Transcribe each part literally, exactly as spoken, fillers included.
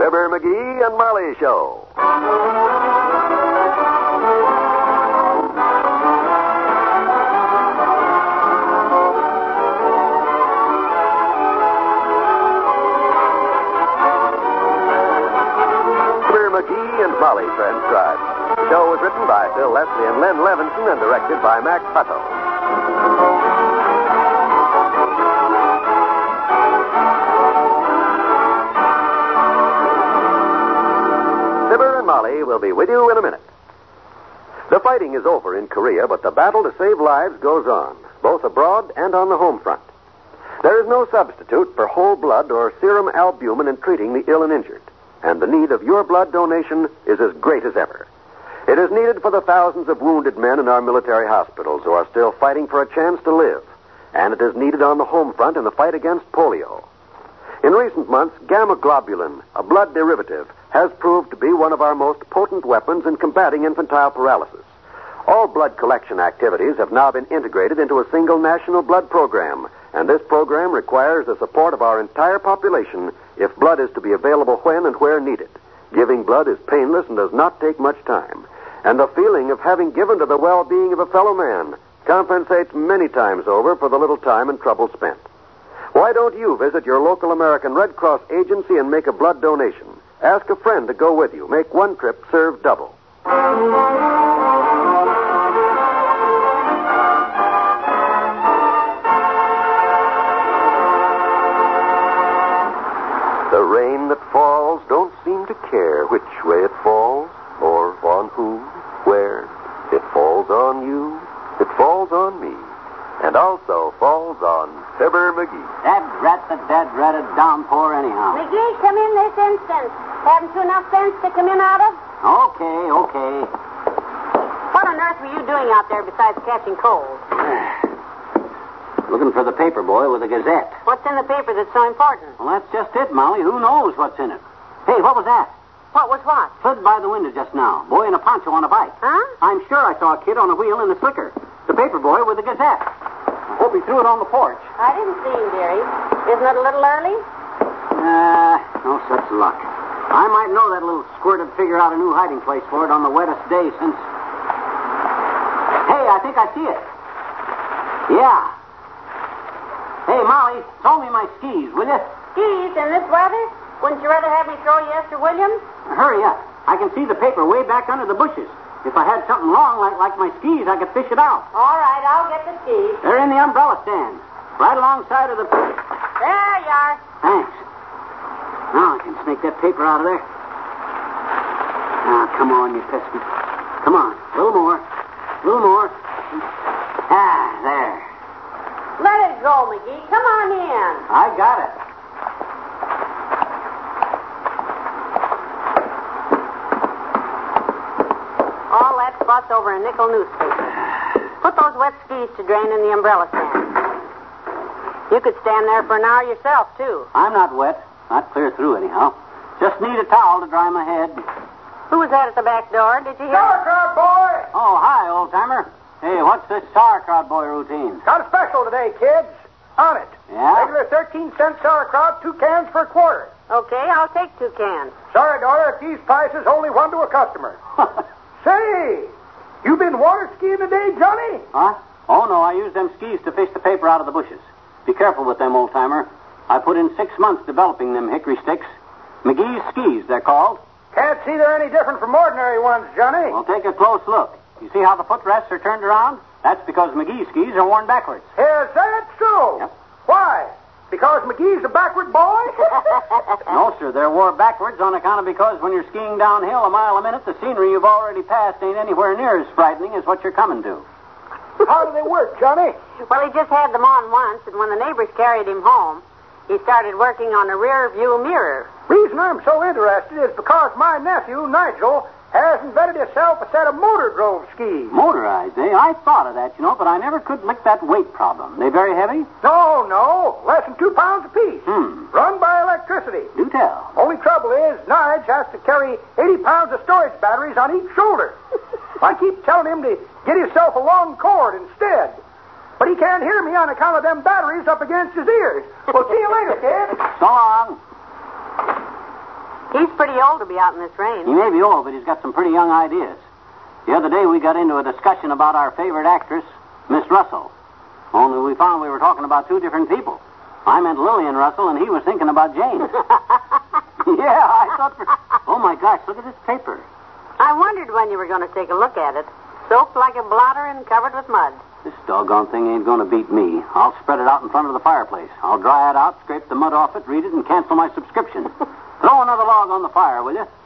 Fibber, McGee, and Molly Show. Fibber, McGee, and Molly transcribed. The show was written by Phil Leslie and Len Levinson and directed by Max Hutto. Fibber and Molly will be with you in a minute. The fighting is over in Korea, but the battle to save lives goes on, both abroad and on the home front. There is no substitute for whole blood or serum albumin in treating the ill and injured, and the need of your blood donation is as great as ever. It is needed for the thousands of wounded men in our military hospitals who are still fighting for a chance to live, and it is needed on the home front in the fight against polio. In recent months, gamma globulin, a blood derivative, has proved to be one of our most potent weapons in combating infantile paralysis. All blood collection activities have now been integrated into a single national blood program, and this program requires the support of our entire population if blood is to be available when and where needed. Giving blood is painless and does not take much time, and the feeling of having given to the well-being of a fellow man compensates many times over for the little time and trouble spent. Why don't you visit your local American Red Cross agency and make a blood donation? Ask a friend to go with you. Make one trip serve double. The rain that falls don't seem to care which way it falls, or on who, where. It falls on you, it falls on me, and also falls on Fibber McGee. That rat, the dead ratted downpour anyhow. McGee, come in this instant. Haven't you enough sense to come in out of? Okay, okay. What on earth were you doing out there besides catching cold? Looking for the paper boy with the Gazette. What's in the paper that's so important? Well, that's just it, Molly. Who knows what's in it? Hey, what was that? What was what? Slid by the window just now. Boy in a poncho on a bike. Huh? I'm sure I saw a kid on a wheel in the slicker. The paper boy with the Gazette. I hope he threw it on the porch. I didn't see him, dearie. Isn't it a little early? Uh, no such luck. I might know that little squirt would figure out a new hiding place for it on the wettest day since... Hey, I think I see it. Yeah. Hey, Molly, throw me my skis, will you? Skis in this weather? Wouldn't you rather have me throw you Esther Williams? Hurry up. I can see the paper way back under the bushes. If I had something long like, like my skis, I could fish it out. All right, I'll get the skis. They're in the umbrella stand, right alongside of the... There you are. Thanks. Now I can snake that paper out of there. Now, come on, you pesky. Come on. A little more. A little more. Ah, there. Let it go, McGee. Come on in. I got it. All that fuss over a nickel newspaper. Put those wet skis to drain in the umbrella stand. You could stand there for an hour yourself, too. I'm not wet. Not clear through, anyhow. Just need a towel to dry my head. Who was that at the back door? Did you hear? Sauerkraut boy! Oh, hi, old-timer. Hey, what's this sauerkraut boy routine? Got a special today, kids. On it. Yeah? Regular thirteen cent sauerkraut, two cans for a quarter. Okay, I'll take two cans. Sorry, daughter, at these prices, only one to a customer. Say, you been water skiing today, Johnny? Huh? Oh, no, I use them skis to fish the paper out of the bushes. Be careful with them, old-timer. I put in six months developing them hickory sticks. McGee's skis, they're called. Can't see they're any different from ordinary ones, Johnny. Well, take a close look. You see how the footrests are turned around? That's because McGee's skis are worn backwards. Is that so? Yep. Why? Because McGee's a backward boy? No, sir, they're worn backwards on account of because when you're skiing downhill a mile a minute, the scenery you've already passed ain't anywhere near as frightening as what you're coming to. How do they work, Johnny? Well, he just had them on once, and when the neighbors carried him home, he started working on a rear view mirror. Reason I'm so interested is because my nephew, Nigel, has invented himself a set of motor drove skis. Motorized, eh? I thought of that, you know, but I never could lick that weight problem. They very heavy? No, no. Less than two pounds apiece. Hmm. Run by electricity. Do tell. Only trouble is, Nige has to carry eighty pounds of storage batteries on each shoulder. I keep telling him to get himself a long cord instead. But he can't hear me on account of them batteries up against his ears. Well, see you later, kid. So long. He's pretty old to be out in this rain. He may be old, but he's got some pretty young ideas. The other day we got into a discussion about our favorite actress, Miss Russell. Only we found we were talking about two different people. I meant Lillian Russell, and he was thinking about Jane. Yeah, I thought for... Oh, my gosh, look at this paper. I wondered when you were going to take a look at it. Soaked like a blotter and covered with mud. This doggone thing ain't going to beat me. I'll spread it out in front of the fireplace. I'll dry it out, scrape the mud off it, read it, and cancel my subscription. Throw another log on the fire, will you?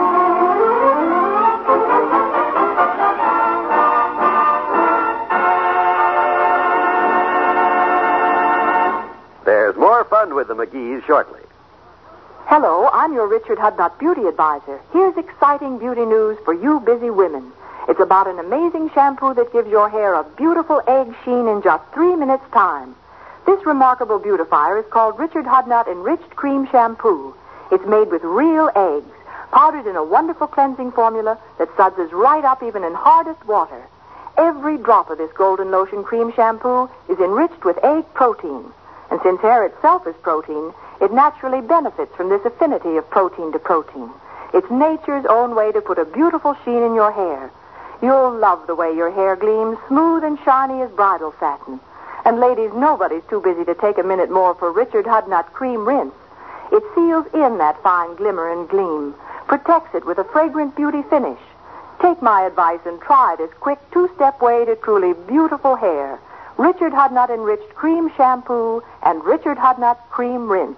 There's more fun with the McGees shortly. Hello, I'm your Richard Hudnut beauty advisor. Here's exciting beauty news for you busy women. It's about an amazing shampoo that gives your hair a beautiful egg sheen in just three minutes' time. This remarkable beautifier is called Richard Hudnut Enriched Cream Shampoo. It's made with real eggs, powdered in a wonderful cleansing formula that suds right up even in hardest water. Every drop of this golden lotion cream shampoo is enriched with egg protein. And since hair itself is protein, it naturally benefits from this affinity of protein to protein. It's nature's own way to put a beautiful sheen in your hair. You'll love the way your hair gleams, smooth and shiny as bridal satin. And ladies, nobody's too busy to take a minute more for Richard Hudnut Cream Rinse. It seals in that fine glimmer and gleam, protects it with a fragrant beauty finish. Take my advice and try this quick two-step way to truly beautiful hair. Richard Hudnut Enriched Cream Shampoo and Richard Hudnut Cream Rinse.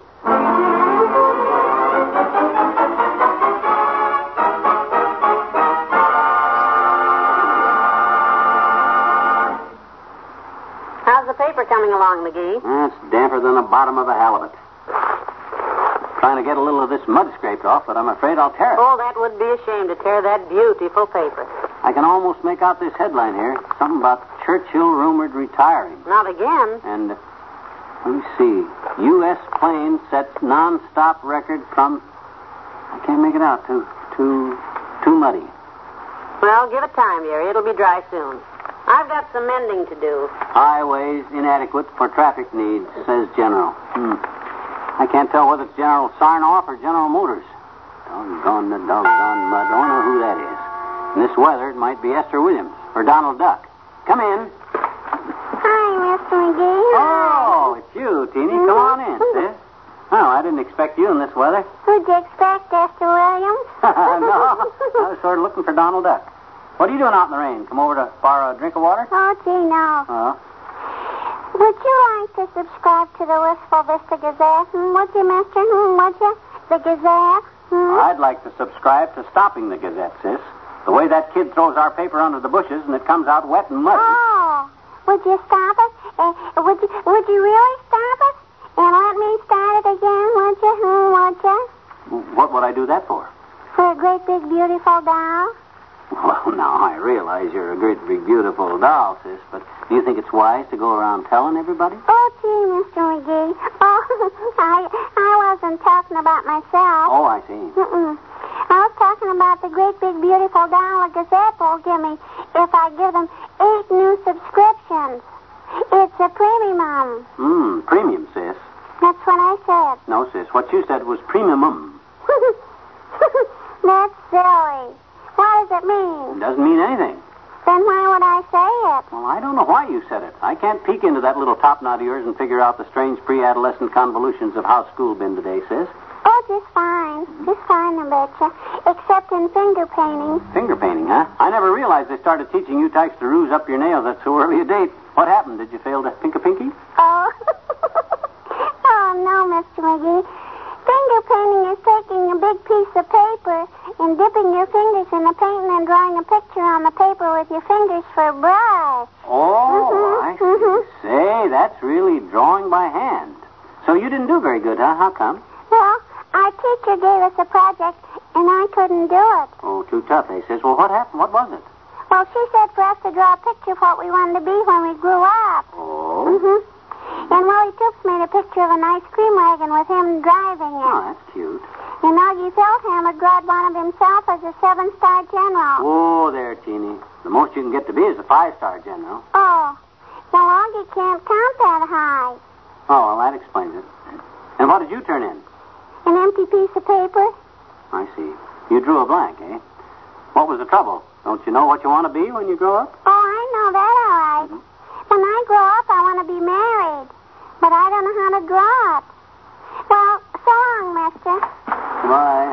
How's the paper coming along, McGee? It's damper than the bottom of a halibut. Trying to get a little of this mud scraped off, but I'm afraid I'll tear it. Oh, that would be a shame to tear that beautiful paper. I can almost make out this headline here. Something about Churchill rumored retiring. Not again. And, uh, let me see. U S plane sets non-stop record from... I can't make it out. Too, too, too muddy. Well, give it time, dear. It'll be dry soon. I've got some mending to do. Highways inadequate for traffic needs, says General. Hmm. I can't tell whether it's General Sarnoff or General Motors. Doggone the doggone mud. I don't know who that is. In this weather, it might be Esther Williams or Donald Duck. Come in. Hi, Mister McGee. Oh, it's you, Teeny. Come on in, sis. Oh, I didn't expect you in this weather. Who'd you expect, Esther Williams? No, I was sort of looking for Donald Duck. What are you doing out in the rain? Come over to borrow a drink of water? Oh, gee, no. Oh. Would you like to subscribe to the Wistful Vista Gazette? Hmm, would you, mister? Hmm, would you? The Gazette? Hmm? I'd like to subscribe to Stopping the Gazette, sis. The way that kid throws our paper under the bushes and it comes out wet and muddy. Oh, would you stop it? Uh, would you Would you really stop it? And let me start it again, would you? Hmm, would you? What would I do that for? For a great big beautiful doll? Well, now, I realize you're a great big beautiful doll, sis, but do you think it's wise to go around telling everybody? Oh, gee, Mister McGee. Oh, I, I wasn't talking about myself. Oh, I see. Mm-mm. I was talking about the great big beautiful doll the Gazette will give me if I give them eight new subscriptions. It's a premium. Hmm, premium, sis. That's what I said. No, sis, what you said was premium. That's silly. What does it mean? It doesn't mean anything. Then why would I say it? Well, I don't know why you said it. I can't peek into that little top knot of yours and figure out the strange pre-adolescent convolutions of how school been today, sis. Oh, just fine. Just fine, I betcha. Except in finger painting. Finger painting, huh? I never realized they started teaching you types to ruse up your nails at so early a date. What happened? Did you fail to pink a pinky? Oh. Oh, no, Mister McGee. Finger painting is taking a big piece of paper and dipping your fingers in the paint and then drawing a picture on the paper with your fingers for a brush. Oh, I see. Mhm. Say, that's really drawing by hand. So you didn't do very good, huh? How come? Well, our teacher gave us a project and I couldn't do it. Oh, too tough, they says. Well, what happened? What was it? Well, she said for us to draw a picture of what we wanted to be when we grew up. Oh? Mm-hmm. And Willie Toops made a picture of an ice cream wagon with him driving it. Oh, that's cute. And Augie Feldhammer drawed one of himself as a seven-star general. Oh, there, Teeny. The most you can get to be is a five-star general. Oh. Well, Augie can't count that high. Oh, well, that explains it. And what did you turn in? An empty piece of paper. I I see. You drew a blank, eh? What was the trouble? Don't you know what you want to be when you grow up? Oh, I know that all right. Mm-hmm. When I grow up, I want to be married. But I don't know how to draw it. Well, so long, mister. Goodbye.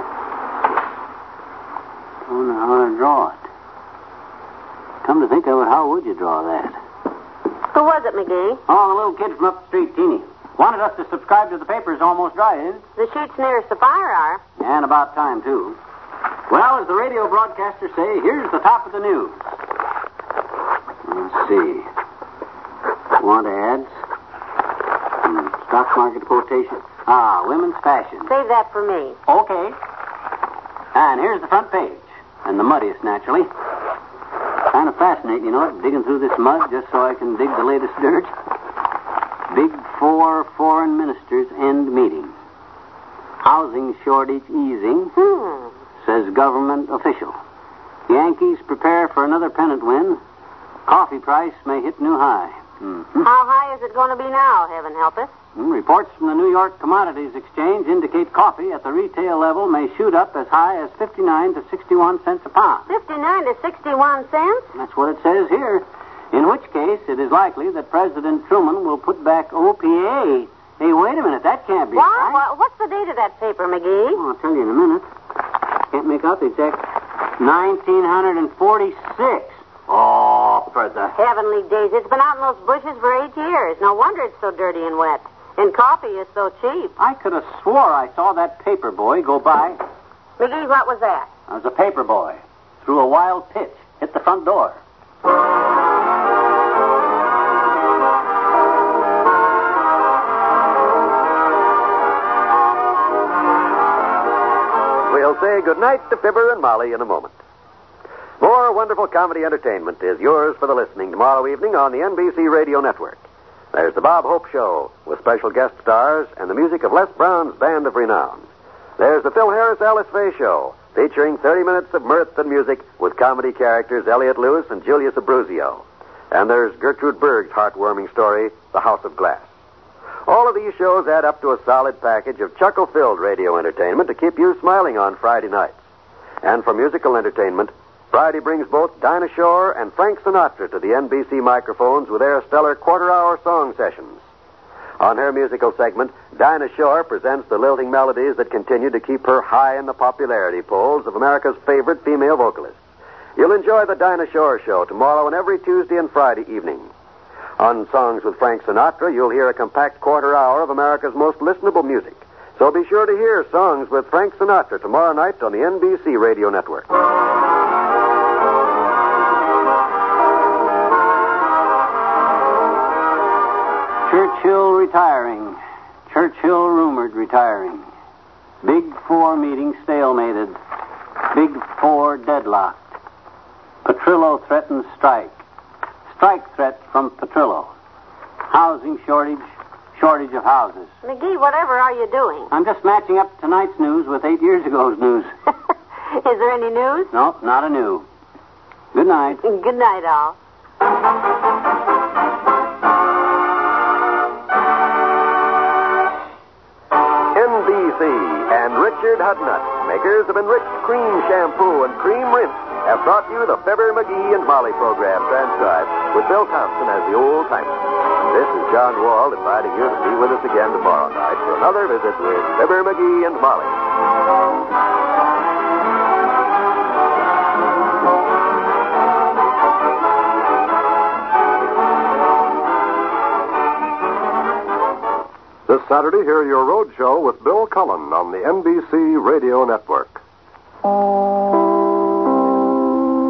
Don't know how to draw it. Come to think of it, how would you draw that? Who was it, McGee? Oh, the little kid from up the street, Teeny. Wanted us to subscribe to the paper's almost dry, isn't it? The sheets nearest the fire are. And about time, too. Well, as the radio broadcasters say, here's the top of the news. Let's see. Want ads? Hmm, stock market quotation. Ah, women's fashion. Save that for me. Okay. And here's the front page. And the muddiest, naturally. Kind of fascinating, you know, digging through this mud just so I can dig the latest dirt. Big Four foreign ministers end meeting. Housing shortage easing, Hmm. says government official. Yankees prepare for another pennant win. Coffee price may hit new high. Mm-hmm. How high is it going to be now, heaven help us? Reports from the New York Commodities Exchange indicate coffee at the retail level may shoot up as high as fifty-nine to sixty-one cents a pound. fifty-nine to sixty-one cents? That's what it says here. In which case, it is likely that President Truman will put back O P A. Hey, wait a minute. That can't be What? right. What? What's the date of that paper, McGee? Oh, I'll tell you in a minute. Can't make out the exact... nineteen forty-six. Oh, for the... Heavenly days. It's been out in those bushes for eight years. No wonder it's so dirty and wet. And coffee is so cheap. I could have swore I saw that paper boy go by. McGee, what was that? I was a paper boy. Threw a wild pitch. Hit the front door. We'll say goodnight to Fibber and Molly in a moment. More wonderful comedy entertainment is yours for the listening tomorrow evening on the N B C Radio Network. There's the Bob Hope Show with special guest stars and the music of Les Brown's Band of Renown. There's the Phil Harris Alice Faye Show featuring thirty minutes of mirth and music with comedy characters Elliot Lewis and Julius Abruzio. And there's Gertrude Berg's heartwarming story, The House of Glass. All of these shows add up to a solid package of chuckle-filled radio entertainment to keep you smiling on Friday nights. And for musical entertainment, Friday brings both Dinah Shore and Frank Sinatra to the N B C microphones with their stellar quarter-hour song sessions. On her musical segment, Dinah Shore presents the lilting melodies that continue to keep her high in the popularity polls of America's favorite female vocalists. You'll enjoy the Dinah Shore Show tomorrow and every Tuesday and Friday evening. On Songs with Frank Sinatra, you'll hear a compact quarter hour of America's most listenable music. So be sure to hear Songs with Frank Sinatra tomorrow night on the N B C Radio Network. Churchill retiring. Churchill rumored retiring. Big Four meeting stalemated. Big Four deadlocked. Petrillo threatens strike. Strike threat from Petrillo. Housing shortage. Shortage of houses. McGee, whatever are you doing? I'm just matching up tonight's news with eight years ago's news. Is there any news? No, not a new. Good night. Good night, all. N B C and Richard Hudnut, makers of enriched cream shampoo and cream rinse, have brought you the Fibber, McGee, and Molly program transcribed with Bill Thompson as the old timer. This is John Wald inviting you to be with us again tomorrow night for another visit with Fibber, McGee, and Molly. This Saturday, hear your road show with Bill Cullen on the N B C Radio Network.